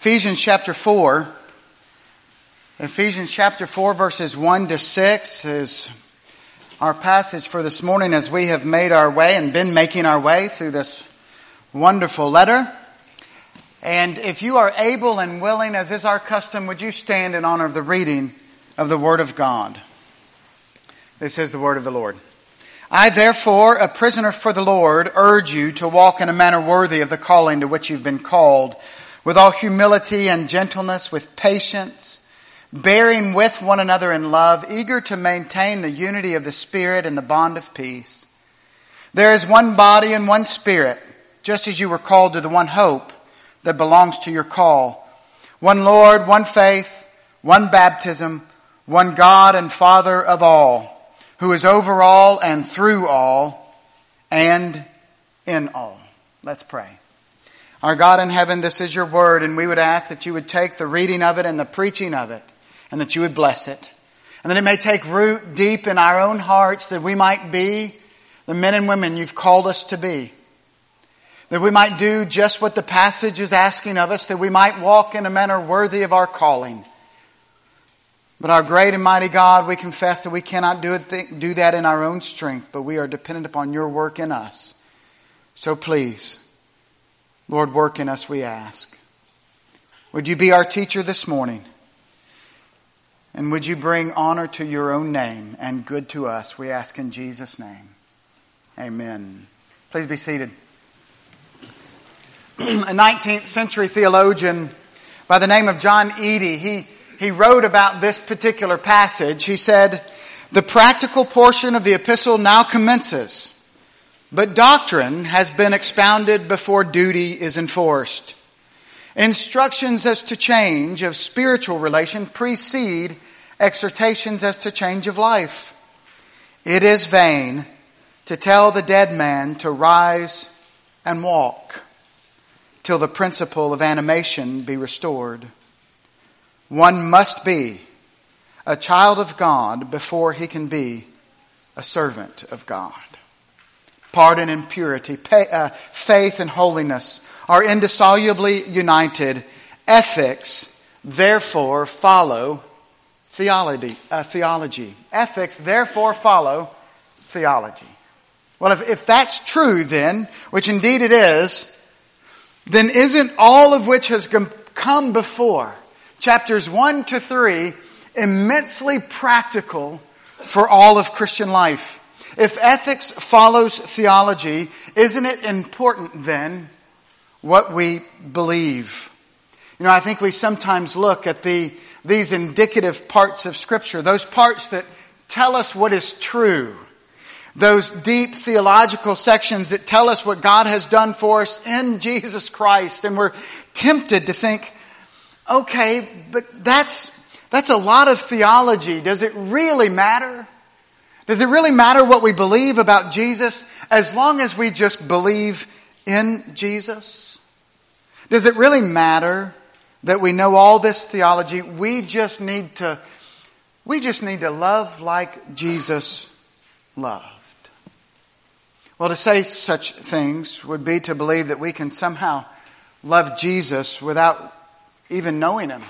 Ephesians chapter 4. Ephesians chapter 4 verses 1 to 6 is our passage for this morning as we have made our way and been making our way through this wonderful letter. And if you are able and willing, as is our custom, would you stand in honor of the reading of the Word of God? This is the Word of the Lord. I, therefore, a prisoner for the Lord, urge you to walk in a manner worthy of the calling to which you've been called, with all humility and gentleness, with patience, bearing with one another in love, eager to maintain the unity of the Spirit and the bond of peace. There is one body and one Spirit, just as you were called to the one hope that belongs to your call. One Lord, one faith, one baptism, one God and Father of all, who is over all and through all and in all. Let's pray. Our God in heaven, this is your word, and we would ask that you would take the reading of it and the preaching of it, and that you would bless it. And that it may take root deep in our own hearts, that we might be the men and women you've called us to be. That we might do just what the passage is asking of us, that we might walk in a manner worthy of our calling. But our great and mighty God, we confess that we cannot do that in our own strength, but we are dependent upon your work in us. So please, Lord, work in us, we ask. Would you be our teacher this morning? And would you bring honor to your own name and good to us? We ask in Jesus' name. Amen. Please be seated. A 19th century theologian by the name of John Eadie, he wrote about this particular passage. He said, "The practical portion of the epistle now commences, but doctrine has been expounded before duty is enforced. Instructions as to change of spiritual relation precede exhortations as to change of life. It is vain to tell the dead man to rise and walk till the principle of animation be restored. One must be a child of God before he can be a servant of God. Pardon and purity, faith and holiness are indissolubly united. Ethics, therefore, follow theology. Ethics, therefore, follow theology." Well, if that's true then, which indeed it is, then isn't all of which has come before, chapters 1 to 3, immensely practical for all of Christian life? If ethics follows theology, isn't it important then what we believe? You know, I think we sometimes look at these indicative parts of Scripture, those parts that tell us what is true, those deep theological sections that tell us what God has done for us in Jesus Christ, and we're tempted to think, okay, but that's a lot of theology. Does it really matter? Does it really matter what we believe about Jesus as long as we just believe in Jesus? Does it really matter that we know all this theology? We just need to love like Jesus loved. Well, to say such things would be to believe that we can somehow love Jesus without even knowing Him.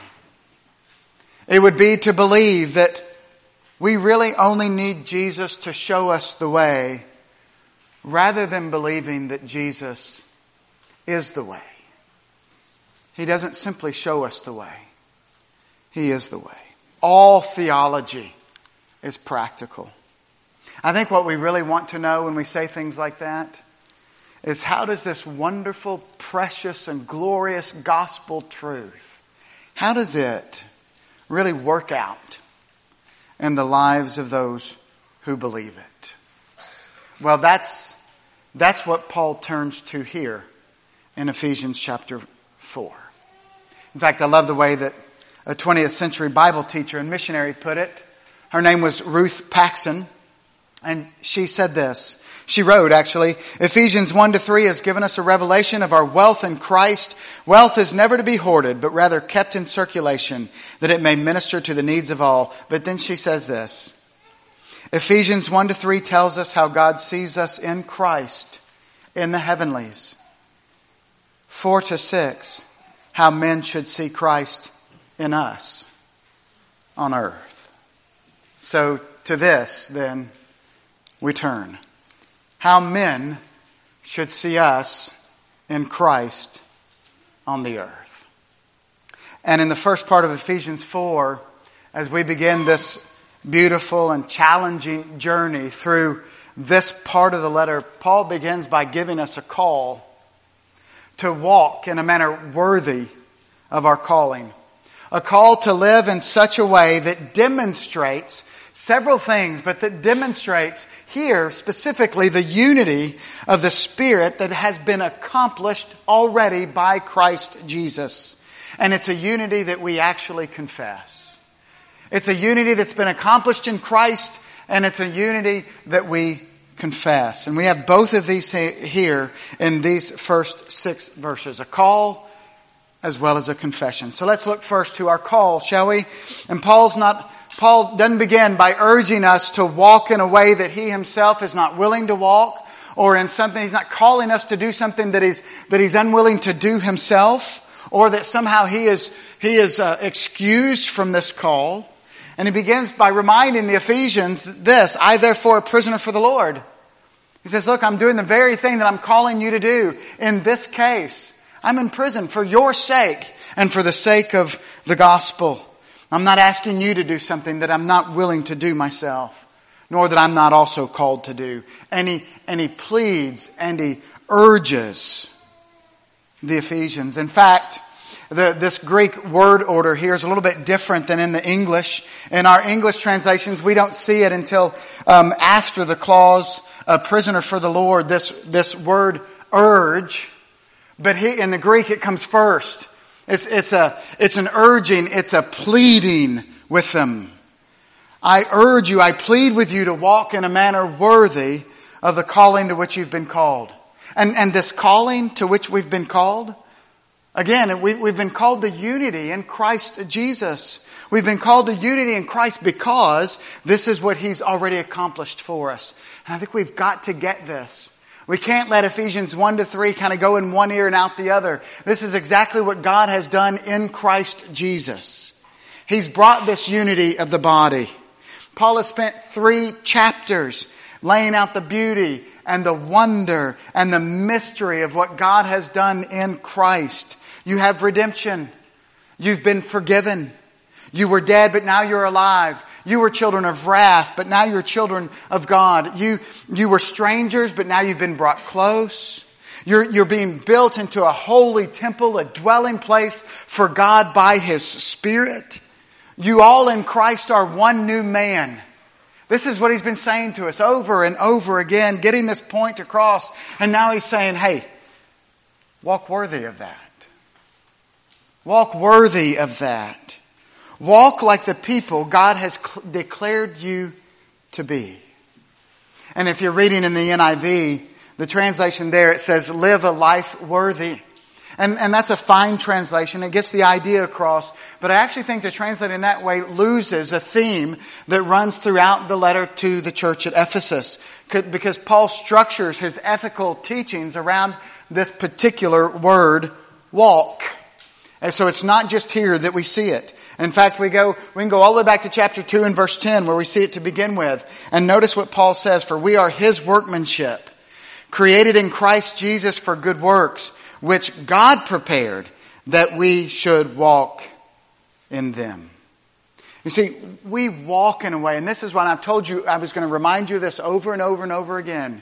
It would be to believe that we really only need Jesus to show us the way, rather than believing that Jesus is the way. He doesn't simply show us the way. He is the way. All theology is practical. I think what we really want to know when we say things like that is, how does this wonderful, precious, and glorious gospel truth, how does it really work out in the lives of those who believe it? Well, that's what Paul turns to here in Ephesians chapter 4. In fact, I love the way that a 20th century Bible teacher and missionary put it. Her name was Ruth Paxson, and she said this. She wrote, actually, Ephesians 1 to 3 has given us a revelation of our wealth in Christ. Wealth is never to be hoarded, but rather kept in circulation, that it may minister to the needs of all. But then she says this. Ephesians 1 to 3 tells us how God sees us in Christ in the heavenlies. 4 to 6 how men should see Christ in us on earth. So to this, then, we turn. How men should see us in Christ on the earth. And in the first part of Ephesians 4, as we begin this beautiful and challenging journey through this part of the letter, Paul begins by giving us a call to walk in a manner worthy of our calling. A call to live in such a way that demonstrates several things, but that demonstrates here specifically the unity of the Spirit that has been accomplished already by Christ Jesus. And it's a unity that we actually confess. It's a unity that's been accomplished in Christ, and it's a unity that we confess. And we have both of these here in these first 6 verses. A call as well as a confession. So let's look first to our call, shall we? And Paul doesn't begin by urging us to walk in a way that he himself is not willing to walk, or in something, he's not calling us to do something that he's unwilling to do himself, or that somehow he is excused from this call. And he begins by reminding the Ephesians this: I therefore, a prisoner for the Lord. He says, look, I'm doing the very thing that I'm calling you to do. In this case, I'm in prison for your sake and for the sake of the gospel. I'm not asking you to do something that I'm not willing to do myself, nor that I'm not also called to do. And he pleads and he urges the Ephesians. In fact, this Greek word order here is a little bit different than in the English. In our English translations, we don't see it until after the clause, a prisoner for the Lord, this word urge. But in the Greek, it comes first. It's an urging, it's a pleading with them. I urge you, I plead with you to walk in a manner worthy of the calling to which you've been called. And this calling to which we've been called, again, we've been called to unity in Christ Jesus. We've been called to unity in Christ because this is what He's already accomplished for us. And I think we've got to get this. We can't let Ephesians 1-3 kind of go in one ear and out the other. This is exactly what God has done in Christ Jesus. He's brought this unity of the body. Paul has spent 3 chapters laying out the beauty and the wonder and the mystery of what God has done in Christ. You have redemption. You've been forgiven. You were dead, but now you're alive. You were children of wrath, but now you're children of God. You were strangers, but now you've been brought close. You're being built into a holy temple, a dwelling place for God by His Spirit. You all in Christ are one new man. This is what He's been saying to us over and over again, getting this point across. And now He's saying, hey, walk worthy of that. Walk worthy of that. Walk like the people God has declared you to be. And if you're reading in the NIV, the translation there, it says, live a life worthy. And that's a fine translation. It gets the idea across. But I actually think to translate in that way loses a theme that runs throughout the letter to the church at Ephesus. Because Paul structures his ethical teachings around this particular word, walk. And so it's not just here that we see it. In fact, we can go all the way back to chapter 2 and verse 10 where we see it to begin with. And notice what Paul says, for we are His workmanship, created in Christ Jesus for good works, which God prepared that we should walk in them. You see, we walk in a way, and this is what I've told you, I was going to remind you of this over and over and over again.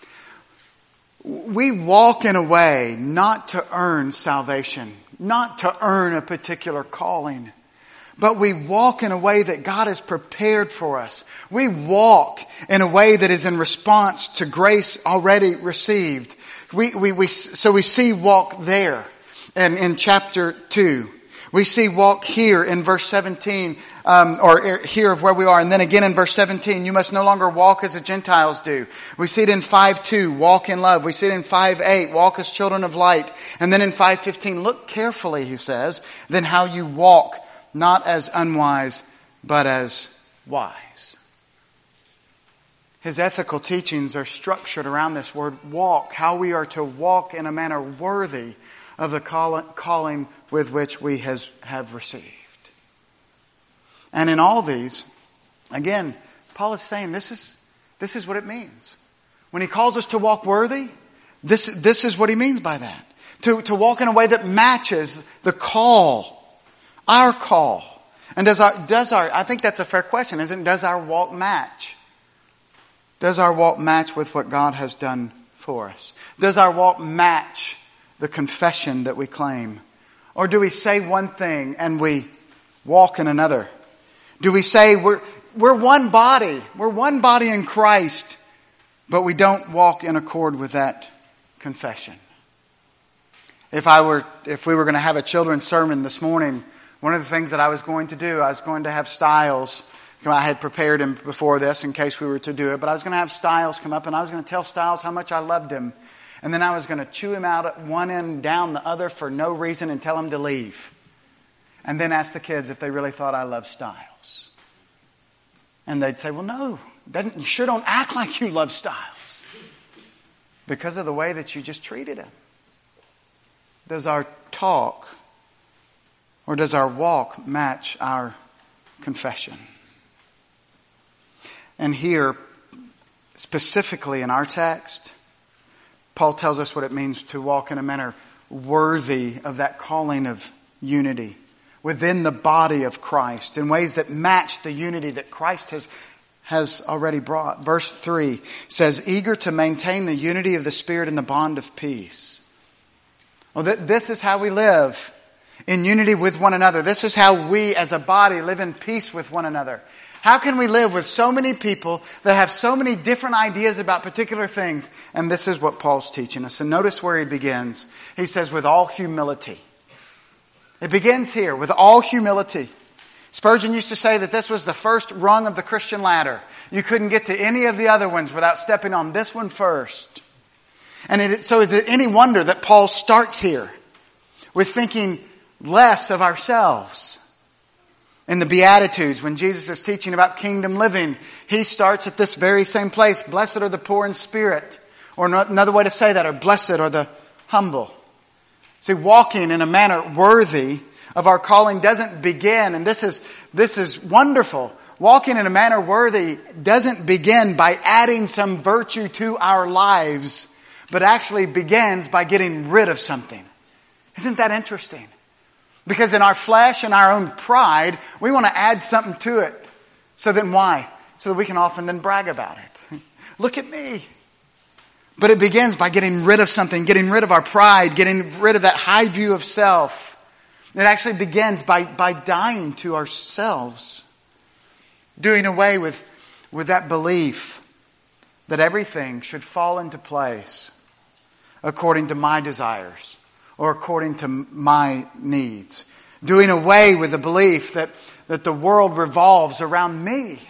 We walk in a way not to earn salvation, not to earn a particular calling, but we walk in a way that God has prepared for us. We walk in a way that is in response to grace already received. So we see walk there and in chapter 2. We see walk here in verse 17, or here of where we are. And then again in verse 17, you must no longer walk as the Gentiles do. We see it in 5:2, walk in love. We see it in 5:8, walk as children of light. And then in 5:15, look carefully, he says, then how you walk, not as unwise, but as wise. His ethical teachings are structured around this word walk, how we are to walk in a manner worthy of the calling with which we have received. And in all these, again, Paul is saying this is what it means. When he calls us to walk worthy, this is what he means by that. To walk in a way that matches the call, our call. And does our, I think that's a fair question, isn't it? Does our walk match? Does our walk match with what God has done for us? Does our walk match the confession that we claim? Or do we say one thing and we walk in another? Do we say we're one body in Christ, but we don't walk in accord with that confession? If we were going to have a children's sermon this morning, one of the things that I was going to do, I was going to have Styles. I had prepared him before this in case we were to do it, but I was going to have Styles come up and I was going to tell Styles how much I loved him. And then I was going to chew him out at one end, down the other for no reason and tell him to leave. And then ask the kids if they really thought I loved Styles. And they'd say, well, no, you sure don't act like you love Styles. Because of the way that you just treated him. Does our talk or does our walk match our confession? And here, specifically in our text, Paul tells us what it means to walk in a manner worthy of that calling of unity within the body of Christ in ways that match the unity that Christ has already brought. Verse 3 says, eager to maintain the unity of the Spirit in the bond of peace. Well, this is how we live in unity with one another. This is how we as a body live in peace with one another. How can we live with so many people that have so many different ideas about particular things? And this is what Paul's teaching us. And notice where he begins. He says, with all humility. It begins here, with all humility. Spurgeon used to say that this was the first rung of the Christian ladder. You couldn't get to any of the other ones without stepping on this one first. And so is it any wonder that Paul starts here with thinking less of ourselves? In the Beatitudes, when Jesus is teaching about kingdom living, he starts at this very same place. Blessed are the poor in spirit. Or another way to say that, or blessed are the humble. See, walking in a manner worthy of our calling doesn't begin, and this is wonderful. Walking in a manner worthy doesn't begin by adding some virtue to our lives, but actually begins by getting rid of something. Isn't that interesting? Because in our flesh and our own pride, we want to add something to it. So then why? So that we can often then brag about it. Look at me. But it begins by getting rid of something, getting rid of our pride, getting rid of that high view of self. It actually begins by dying to ourselves. Doing away with that belief that everything should fall into place according to my desires or according to my needs. Doing away with the belief that the world revolves around me.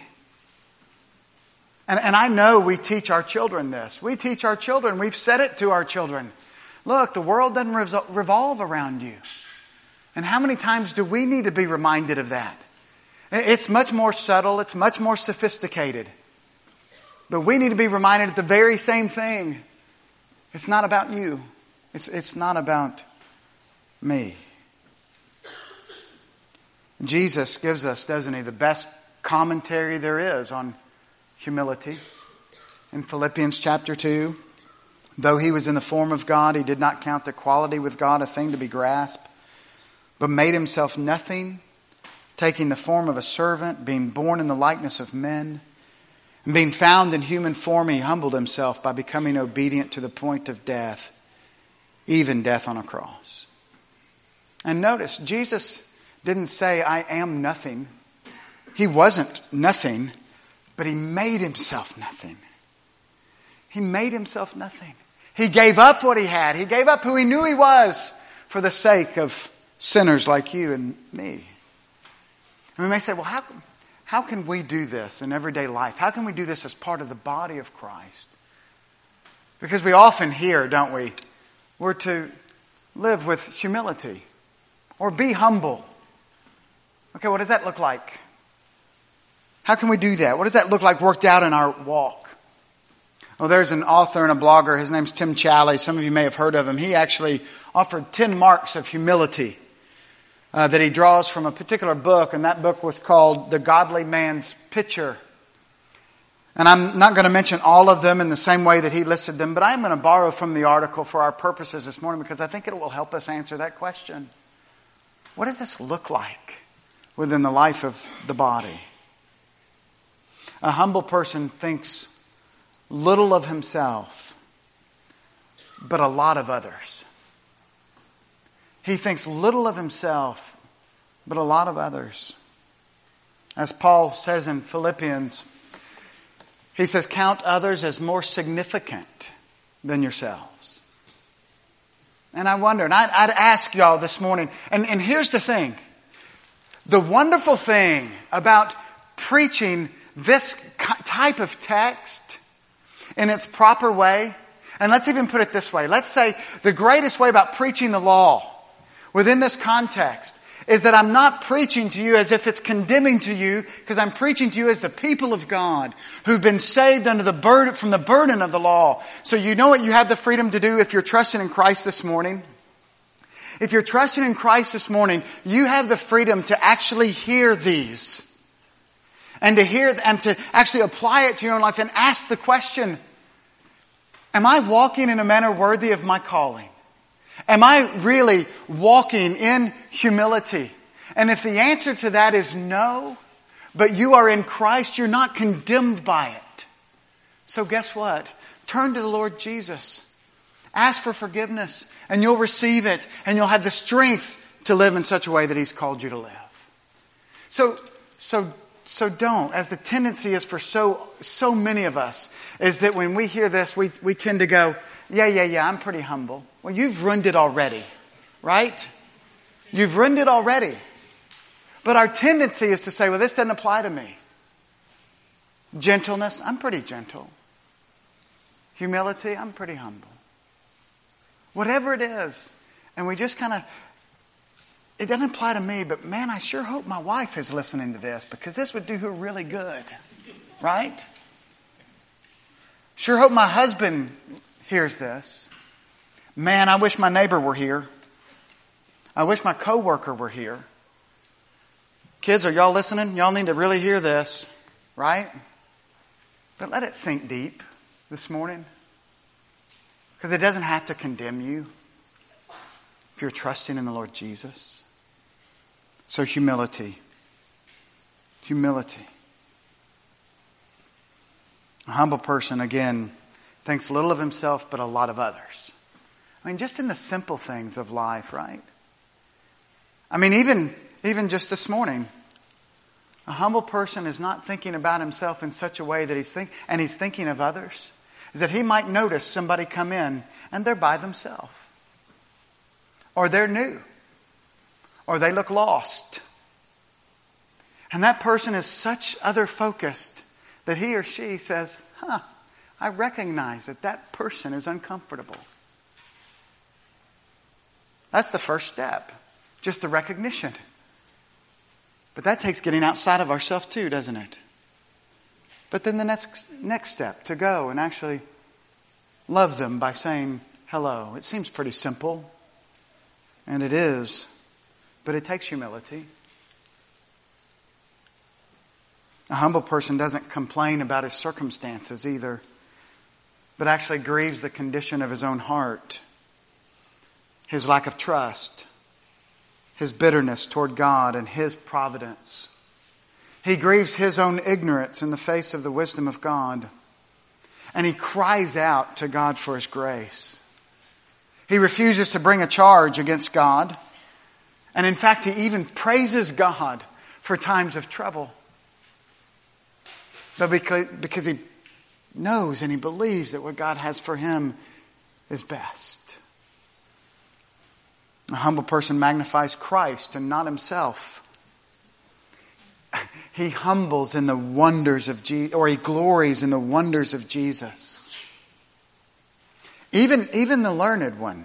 And I know we teach our children this. We teach our children, we've said it to our children. Look, the world doesn't revolve around you. And how many times do we need to be reminded of that? It's much more subtle, it's much more sophisticated. But we need to be reminded of the very same thing. It's not about you. It's not about me. Jesus gives us, doesn't he, the best commentary there is on humility. In Philippians chapter 2, though he was in the form of God, he did not count equality with God a thing to be grasped, but made himself nothing, taking the form of a servant, being born in the likeness of men, and being found in human form, he humbled himself by becoming obedient to the point of death, even death on a cross. And notice, Jesus didn't say, I am nothing. He wasn't nothing, but he made himself nothing. He made himself nothing. He gave up what he had. He gave up who he knew he was for the sake of sinners like you and me. And we may say, well, how can we do this in everyday life? How can we do this as part of the body of Christ? Because we often hear, don't we, we're to live with humility or be humble. Okay, what does that look like? How can we do that? What does that look like worked out in our walk? Well, there's an author and a blogger. His name's Tim Challies. Some of you may have heard of him. He actually offered 10 marks of humility that he draws from a particular book, and that book was called The Godly Man's Picture. And I'm not going to mention all of them in the same way that he listed them, but I'm going to borrow from the article for our purposes this morning because I think it will help us answer that question. What does this look like within the life of the body? A humble person thinks little of himself, but a lot of others. He thinks little of himself, but a lot of others. As Paul says in Philippians, he says, count others as more significant than yourselves. And I wonder, and I'd ask y'all this morning, and here's the thing. The wonderful thing about preaching this type of text in its proper way, and let's even put it this way. Let's say the greatest way about preaching the law within this context is that I'm not preaching to you as if it's condemning to you, because I'm preaching to you as the people of God who've been saved under the burden, from the burden of the law. So you know what you have the freedom to do if you're trusting in Christ this morning? If you're trusting in Christ this morning, you have the freedom to actually hear these. And to actually apply it to your own life and ask the question, am I walking in a manner worthy of my calling? Am I really walking in humility? And if the answer to that is no, but you are in Christ, you're not condemned by it. So guess what? Turn to the Lord Jesus. Ask for forgiveness and you'll receive it and you'll have the strength to live in such a way that He's called you to live. So don't, as the tendency is for so many of us, is that when we hear this, we tend to go, yeah, I'm pretty humble. Well, you've ruined it already, right? You've ruined it already. But our tendency is to say, well, this doesn't apply to me. Gentleness, I'm pretty gentle. Humility, I'm pretty humble. Whatever it is, and we just kind of, it doesn't apply to me, but man, I sure hope my wife is listening to this because this would do her really good, right? Sure hope my husband hears this. Man, I wish my neighbor were here. I wish my coworker were here. Kids, are y'all listening? Y'all need to really hear this, right? But let it sink deep this morning. Because it doesn't have to condemn you if you're trusting in the Lord Jesus. So humility. Humility. A humble person, again, thinks little of himself, but a lot of others. I mean, just in the simple things of life, right? I mean, even just this morning, a humble person is not thinking about himself in such a way that he's thinking of others, is that he might notice somebody come in and they're by themselves. Or they're new. Or they look lost. And that person is such other focused that he or she says, I recognize that person is uncomfortable. That's the first step. Just the recognition. But that takes getting outside of ourselves too, doesn't it? But then the next step, to go and actually love them by saying hello. It seems pretty simple. And it is. But it takes humility. A humble person doesn't complain about his circumstances either, but actually grieves the condition of his own heart, his lack of trust, his bitterness toward God and His providence. He grieves his own ignorance in the face of the wisdom of God, and he cries out to God for His grace. He refuses to bring a charge against God, and in fact, he even praises God for times of trouble. But because he knows and he believes that what God has for him is best. A humble person magnifies Christ and not himself. He humbles in the wonders of Jesus, or he glories in the wonders of Jesus. Even the learned one.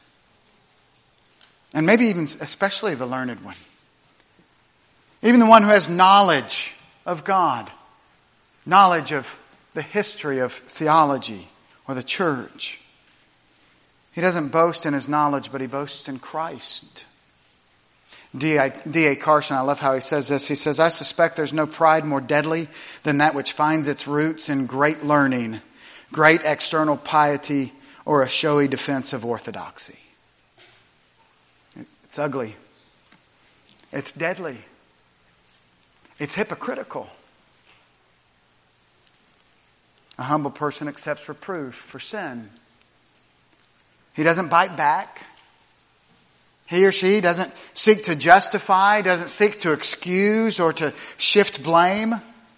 And maybe even especially the learned one. Even the one who has knowledge of God. Knowledge of the history of theology. or the church. He doesn't boast in his knowledge, but he boasts in Christ. D.A. Carson, I love how he says this. He says, I suspect there's no pride more deadly than that which finds its roots in great learning, great external piety, or a showy defense of orthodoxy. It's ugly. It's deadly. It's hypocritical. A humble person accepts reproof for sin. He doesn't bite back. He or she doesn't seek to justify, doesn't seek to excuse or to shift blame.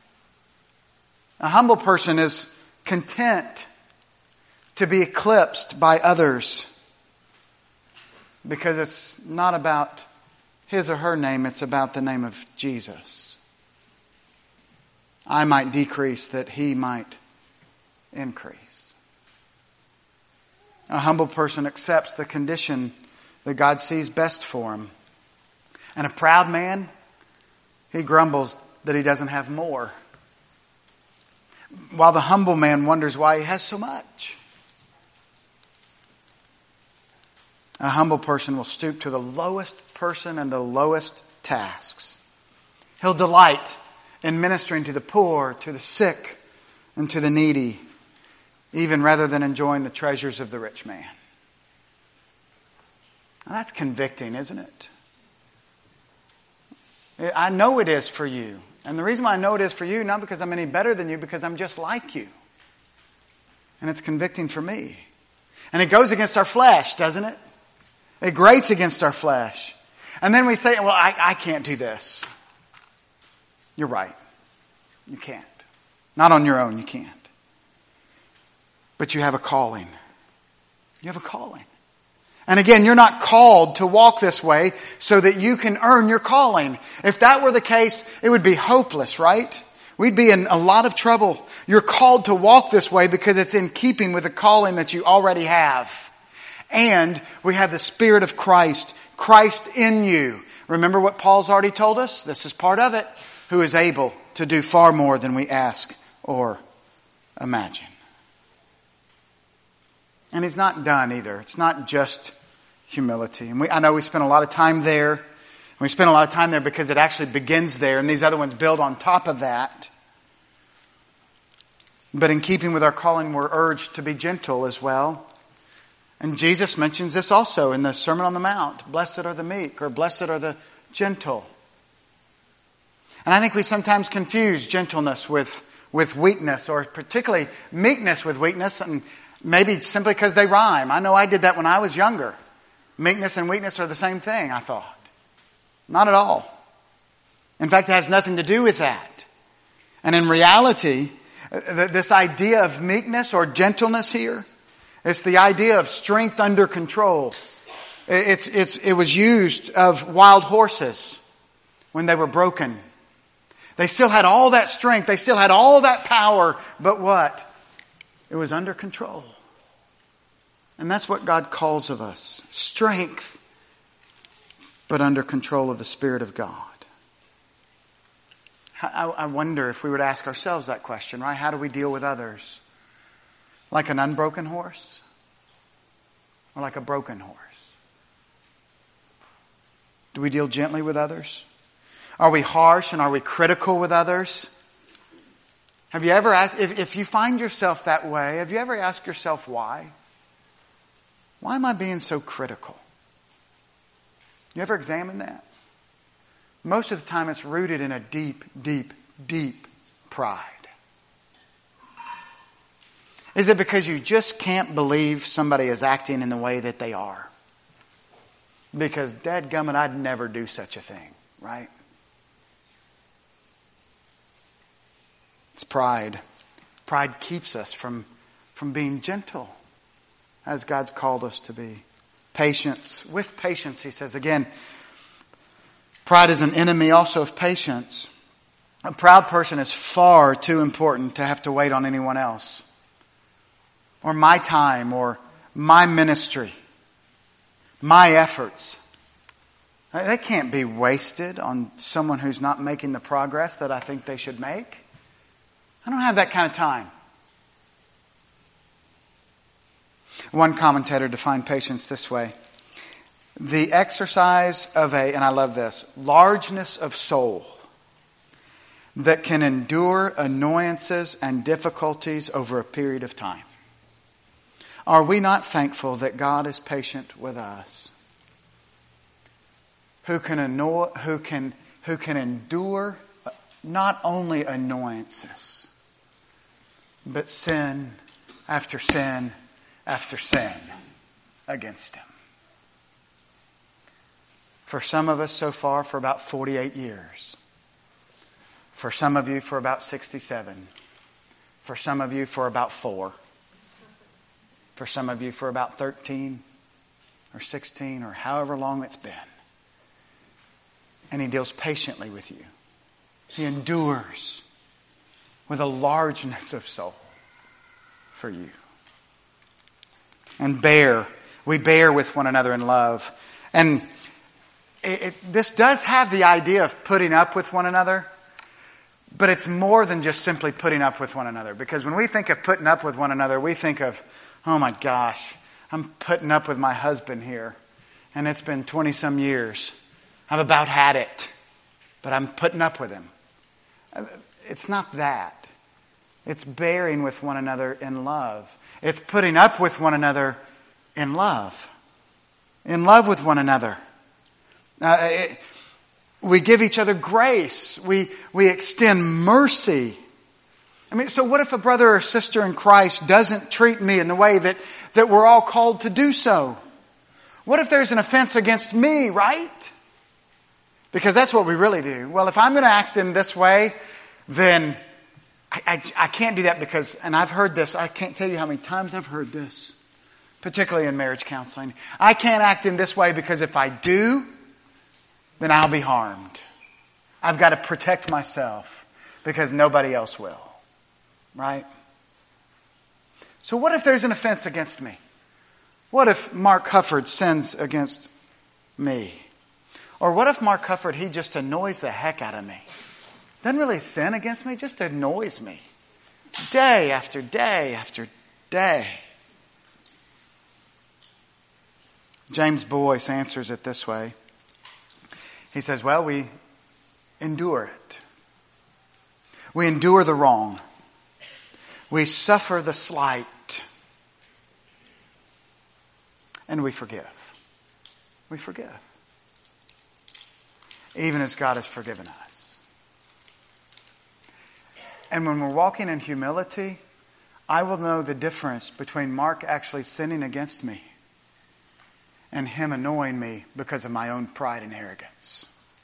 A humble person is content to be eclipsed by others because it's not about his or her name, it's about the name of Jesus. I might decrease that he might increase. A humble person accepts the condition that God sees best for him. And a proud man, he grumbles that he doesn't have more. While the humble man wonders why he has so much. A humble person will stoop to the lowest person and the lowest tasks. He'll delight in ministering to the poor, to the sick, and to the needy, even rather than enjoying the treasures of the rich man. Now that's convicting, isn't it? I know it is for you. And the reason why I know it is for you, not because I'm any better than you, because I'm just like you. And it's convicting for me. And it goes against our flesh, doesn't it? It grates against our flesh. And then we say, well, I can't do this. You're right. You can't. Not on your own, you can't. But you have a calling. You have a calling. And again, you're not called to walk this way so that you can earn your calling. If that were the case, it would be hopeless, right? We'd be in a lot of trouble. You're called to walk this way because it's in keeping with the calling that you already have. And we have the Spirit of Christ, Christ in you. Remember what Paul's already told us? This is part of it. Who is able to do far more than we ask or imagine. And he's not done either. It's not just humility. And I know we spent a lot of time there. We spent a lot of time there because it actually begins there. And these other ones build on top of that. But in keeping with our calling, we're urged to be gentle as well. And Jesus mentions this also in the Sermon on the Mount. Blessed are the meek, or blessed are the gentle. And I think we sometimes confuse gentleness with weakness, or particularly meekness with weakness, and maybe simply because they rhyme. I know I did that when I was younger. Meekness and weakness are the same thing, I thought. Not at all. In fact, it has nothing to do with that. And in reality, this idea of meekness or gentleness here, it's the idea of strength under control. It was used of wild horses when they were broken. They still had all that strength. They still had all that power. But what? It was under control. And that's what God calls of us. Strength, but under control of the Spirit of God. I wonder if we would ask ourselves that question, right? How do we deal with others? Like an unbroken horse? Or like a broken horse? Do we deal gently with others? Are we harsh and are we critical with others? Have you ever asked, if you find yourself that way, have you ever asked yourself why? Why am I being so critical? You ever examine that? Most of the time it's rooted in a deep, deep, deep pride. Is it because you just can't believe somebody is acting in the way that they are? Because dadgummit, I'd never do such a thing, right? It's pride. Pride keeps us from being gentle as God's called us to be. Patience. With patience, he says. Again, pride is an enemy also of patience. A proud person is far too important to have to wait on anyone else. Or my time, or my ministry, my efforts. They can't be wasted on someone who's not making the progress that I think they should make. I don't have that kind of time. One commentator defined patience this way: the exercise of and I love this, largeness of soul that can endure annoyances and difficulties over a period of time. Are we not thankful that God is patient with us? Who can endure not only annoyances, but sin after sin after sin against Him. For some of us so far, for about 48 years. For some of you, for about 67. For some of you, for about 4. For some of you, for about 13 or 16 or however long it's been. And He deals patiently with you. He endures with a largeness of soul for you. And we bear with one another in love. And this does have the idea of putting up with one another, but it's more than just simply putting up with one another. Because when we think of putting up with one another, we think of, oh my gosh, I'm putting up with my husband here, and it's been 20-some years. I've about had it, but I'm putting up with him. It's not that. It's bearing with one another in love. It's putting up with one another in love. In love with one another. We give each other grace. We extend mercy. I mean, so what if a brother or sister in Christ doesn't treat me in the way that we're all called to do so? What if there's an offense against me, right? Because that's what we really do. Well, if I'm going to act in this way, then I can't do that because, and I've heard this, I can't tell you how many times I've heard this, particularly in marriage counseling. I can't act in this way because if I do, then I'll be harmed. I've got to protect myself because nobody else will. Right? So what if there's an offense against me? What if Mark Hufford sins against me? Or what if Mark Hufford, he just annoys the heck out of me? Doesn't really sin against me, just annoys me. Day after day after day. James Boyce answers it this way. He says, well, we endure it. We endure the wrong. We suffer the slight. And we forgive. We forgive. Even as God has forgiven us. And when we're walking in humility, I will know the difference between Mark actually sinning against me and him annoying me because of my own pride and arrogance.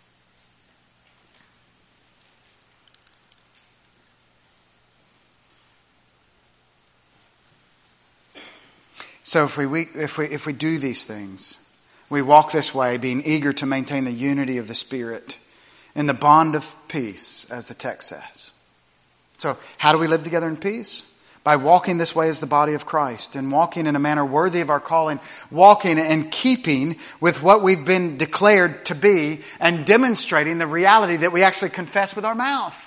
So if we do these things, we walk this way, being eager to maintain the unity of the Spirit in the bond of peace, as the text says. So how do we live together in peace? By walking this way as the body of Christ and walking in a manner worthy of our calling, walking in keeping with what we've been declared to be and demonstrating the reality that we actually confess with our mouth.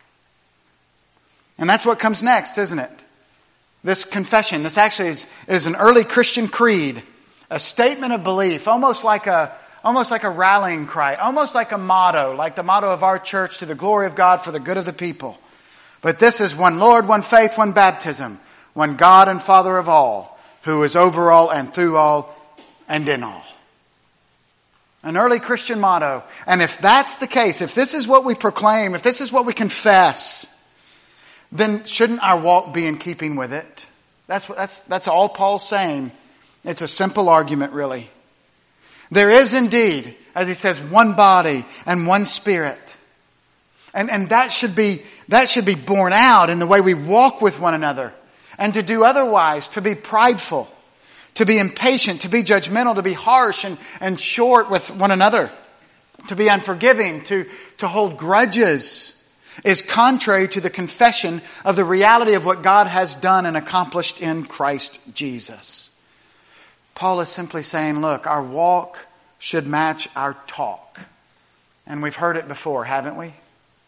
And that's what comes next, isn't it? This confession, this actually is an early Christian creed, a statement of belief, almost like a rallying cry, almost like a motto, like the motto of our church, to the glory of God for the good of the people. But this is one Lord, one faith, one baptism, one God and Father of all, who is over all and through all and in all. An early Christian motto. And if that's the case, if this is what we proclaim, if this is what we confess, then shouldn't our walk be in keeping with it? That's all Paul's saying. It's a simple argument, really. There is indeed, as he says, one body and one Spirit. And that should be borne out in the way we walk with one another. And to do otherwise, to be prideful, to be impatient, to be judgmental, to be harsh and short with one another, to be unforgiving, to hold grudges, is contrary to the confession of the reality of what God has done and accomplished in Christ Jesus. Paul is simply saying, look, our walk should match our talk. And we've heard it before, haven't we?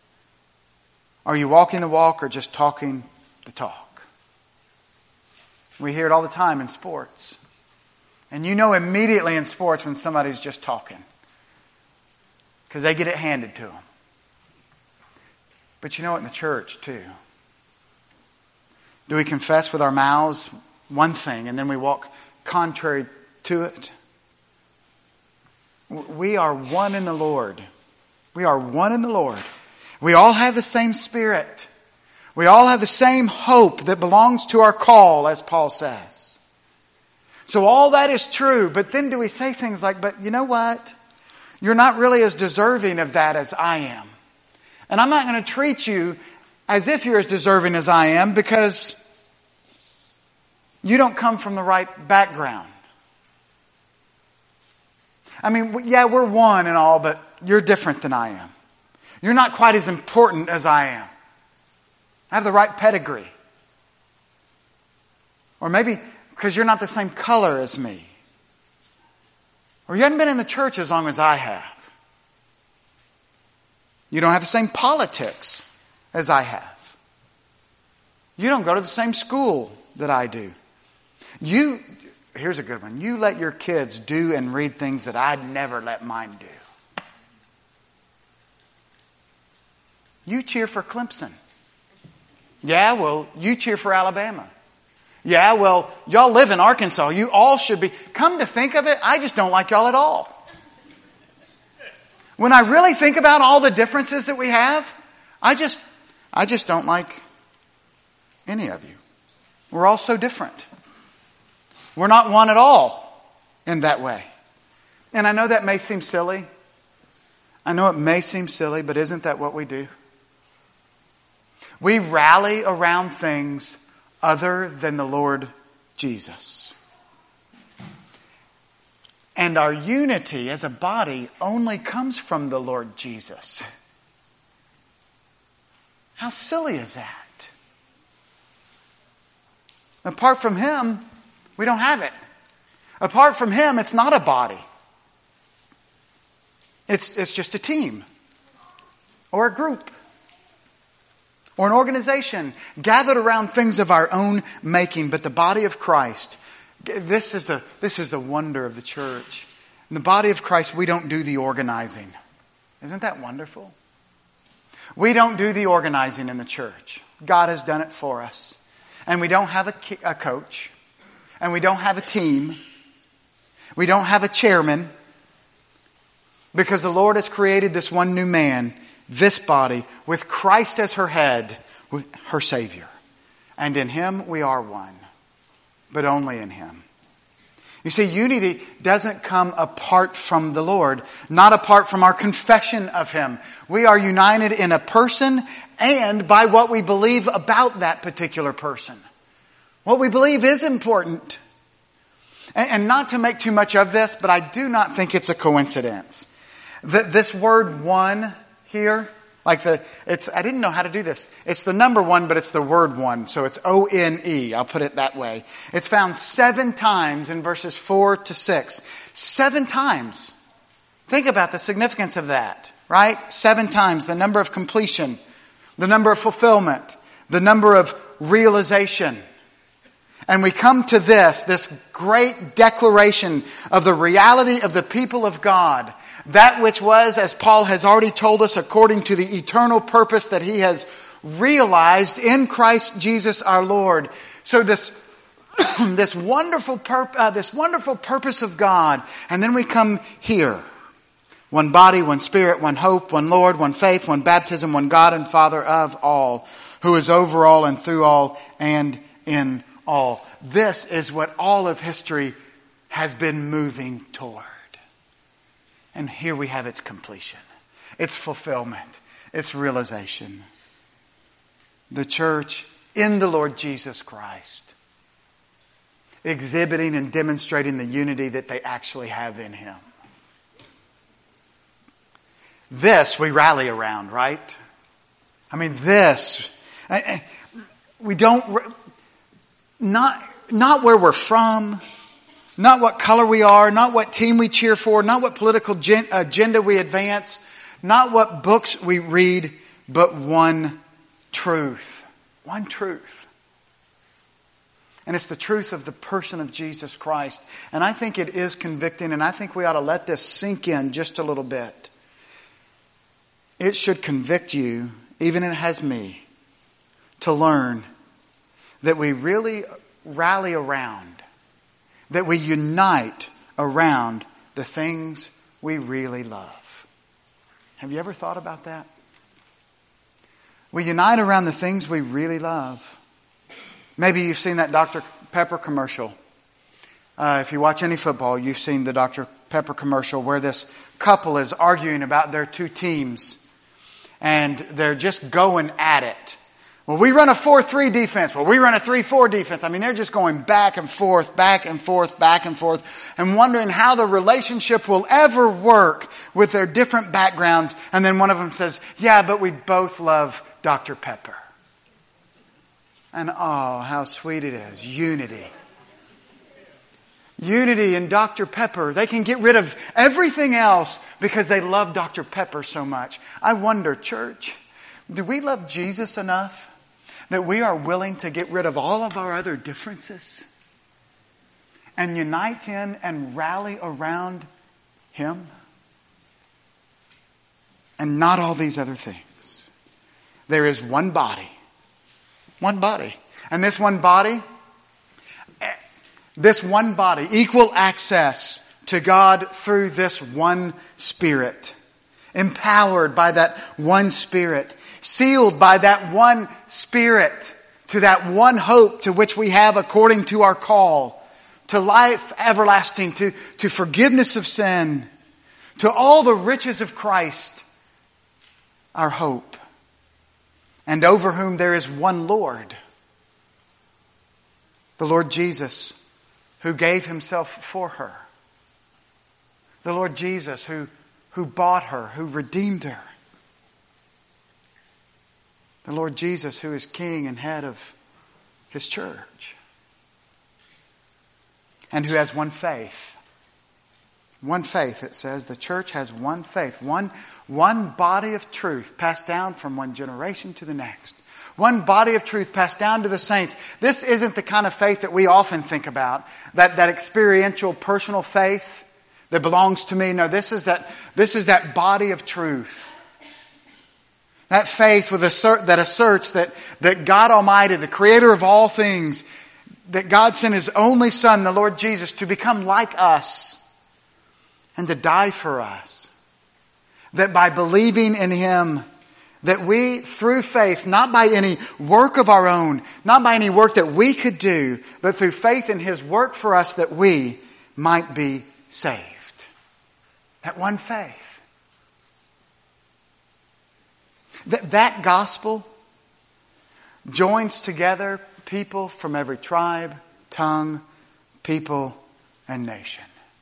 Are you walking the walk or just talking the talk? We hear it all the time in sports. And you know immediately in sports when somebody's just talking. Because they get it handed to them. But you know it in the church too. Do we confess with our mouths one thing and then we walk contrary to it? We are one in the Lord. We are one in the Lord. We all have the same Spirit. We all have the same hope that belongs to our call, as Paul says. So all that is true, but then do we say things like, but you know what? You're not really as deserving of that as I am. And I'm not going to treat you as if you're as deserving as I am because you don't come from the right background. I mean, yeah, we're one and all, but you're different than I am. You're not quite as important as I am. I have the right pedigree. Or maybe because you're not the same color as me. Or you haven't been in the church as long as I have. You don't have the same politics as I have. You don't go to the same school that I do. Here's a good one. You let your kids do and read things that I'd never let mine do. You cheer for Clemson. Yeah, well, you cheer for Alabama. Yeah, well, y'all live in Arkansas. You all should be. Come to think of it, I just don't like y'all at all. When I really think about all the differences that we have, I just don't like any of you. We're all so different. We're not one at all in that way. And I know that may seem silly. I know it may seem silly, but isn't that what we do? We rally around things other than the Lord Jesus. And our unity as a body only comes from the Lord Jesus. How silly is that? Apart from Him, we don't have it. Apart from Him, it's not a body. It's just a team. Or a group. Or an organization gathered around things of our own making. But the body of Christ, this is the wonder of the church. In the body of Christ, we don't do the organizing. Isn't that wonderful? We don't do the organizing in the church. God has done it for us. And we don't have a coach. And we don't have a team. We don't have a chairman. Because the Lord has created this one new man, this body, with Christ as her head, her Savior. And in Him we are one. But only in Him. You see, unity doesn't come apart from the Lord. Not apart from our confession of Him. We are united in a person and by what we believe about that particular person. What we believe is important. And not to make too much of this, but I do not think it's a coincidence. This word one here, I didn't know how to do this. It's the number one, but it's the word one. So it's O-N-E. I'll put it that way. It's found 7 times in verses 4 to 6. 7 times. Think about the significance of that, right? 7 times. The number of completion. The number of fulfillment. The number of realization. And we come to this great declaration of the reality of the people of God. That which was, as Paul has already told us, according to the eternal purpose that He has realized in Christ Jesus our Lord. So this wonderful purpose of God. And then we come here. One body, one Spirit, one hope, one Lord, one faith, one baptism, one God and Father of all, who is over all and through all and in all. This is what all of history has been moving toward. And here we have its completion, its fulfillment, its realization. The church in the Lord Jesus Christ, exhibiting and demonstrating the unity that they actually have in Him. This we rally around, right? I mean, this. We don't, not where we're from, not what color we are, not what team we cheer for, not what political agenda we advance, not what books we read, but one truth. One truth. And it's the truth of the person of Jesus Christ. And I think it is convicting, and I think we ought to let this sink in just a little bit. It should convict you, even it has me, to learn that we really rally around, that we unite around the things we really love. Have you ever thought about that? We unite around the things we really love. Maybe you've seen that Dr. Pepper commercial. If you watch any football, you've seen the Dr. Pepper commercial where this couple is arguing about their two teams. And they're just going at it. Well, we run a 4-3 defense. Well, we run a 3-4 defense. I mean, they're just going back and forth, back and forth, back and forth, and wondering how the relationship will ever work with their different backgrounds. And then one of them says, yeah, but we both love Dr. Pepper. And oh, how sweet it is. Unity. Unity in Dr. Pepper. They can get rid of everything else because they love Dr. Pepper so much. I wonder, church, do we love Jesus enough that we are willing to get rid of all of our other differences and unite in and rally around Him? And not all these other things. There is one body. One body. And this one body, equal access to God through this one Spirit. Empowered by that one Spirit. Sealed by that one Spirit. To that one hope to which we have according to our call. To life everlasting. To forgiveness of sin. To all the riches of Christ. Our hope. And over whom there is one Lord. The Lord Jesus, who gave Himself for her. The Lord Jesus, who bought her, who redeemed her. The Lord Jesus, who is King and head of His church. And who has one faith. One faith, it says. The church has one faith. One body of truth passed down from one generation to the next. One body of truth passed down to the saints. This isn't the kind of faith that we often think about. That experiential, personal faith that belongs to me. No, this is that body of truth. That faith that asserts that God Almighty, the Creator of all things, that God sent His only Son, the Lord Jesus, to become like us. And to die for us. That by believing in Him, that we, through faith, not by any work of our own, not by any work that we could do, but through faith in His work for us, that we might be saved. That one faith. That gospel joins together people from every tribe, tongue, people, and nation.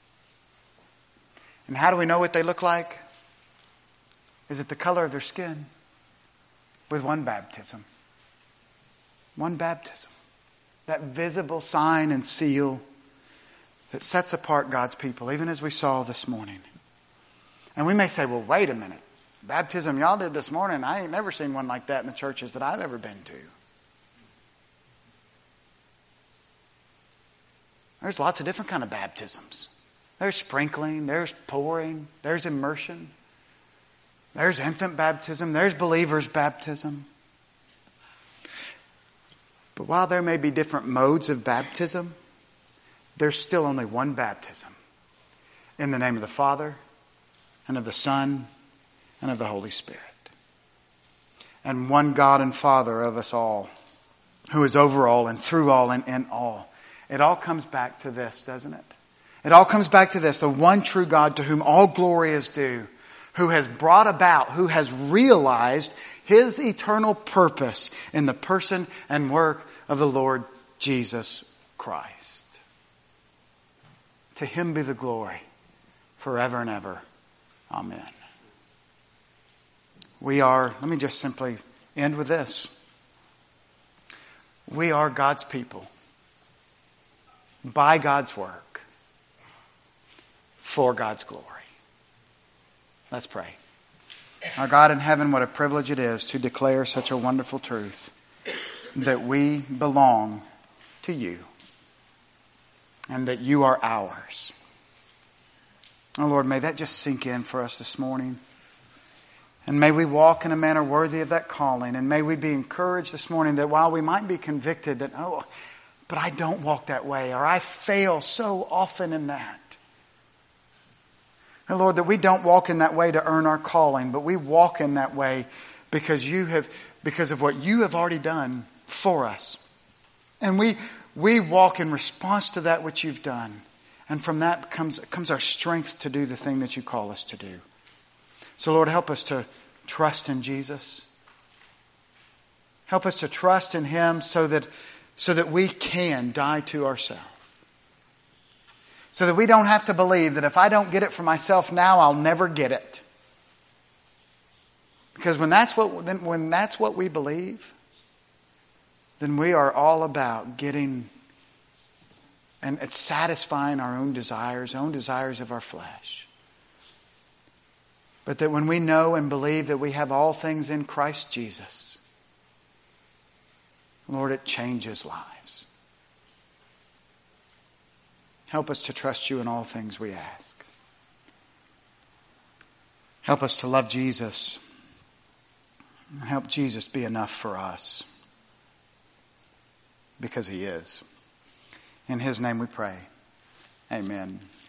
And how do we know what they look like? Is it the color of their skin? With one baptism. One baptism. That visible sign and seal that sets apart God's people, even as we saw this morning. And we may say, well, wait a minute. Baptism y'all did this morning, I ain't never seen one like that in the churches that I've ever been to. There's lots of different kind of baptisms. There's sprinkling, there's pouring, there's immersion. There's infant baptism, there's believer's baptism. But while there may be different modes of baptism, there's still only one baptism. In the name of the Father, and of the Son, and of the Holy Spirit. And one God and Father of us all, who is over all and through all and in all. It all comes back to this, doesn't it? It all comes back to this, the one true God to whom all glory is due, who has brought about, who has realized His eternal purpose in the person and work of the Lord Jesus Christ. To Him be the glory forever and ever. Amen. Let me just simply end with this. We are God's people. By God's work. For God's glory. Let's pray. Our God in heaven, what a privilege it is to declare such a wonderful truth that we belong to You. and that you are ours. Oh Lord, may that just sink in for us this morning. And may we walk in a manner worthy of that calling. And may we be encouraged this morning that while we might be convicted that, oh, but I don't walk that way, or I fail so often in that. And Lord, that we don't walk in that way to earn our calling, but we walk in that way because of what you have already done for us. And we walk in response to that which you've done. And from that comes our strength to do the thing that you call us to do. So Lord, help us to trust in Jesus. Help us to trust in Him so that we can die to ourselves. So that we don't have to believe that if I don't get it for myself now, I'll never get it. Because when that's what we believe, then we are all about getting and it's satisfying our own desires of our flesh. But that when we know and believe that we have all things in Christ Jesus, Lord, it changes lives. Help us to trust you in all things we ask. Help us to love Jesus. And help Jesus be enough for us. Because He is. In His name we pray. Amen.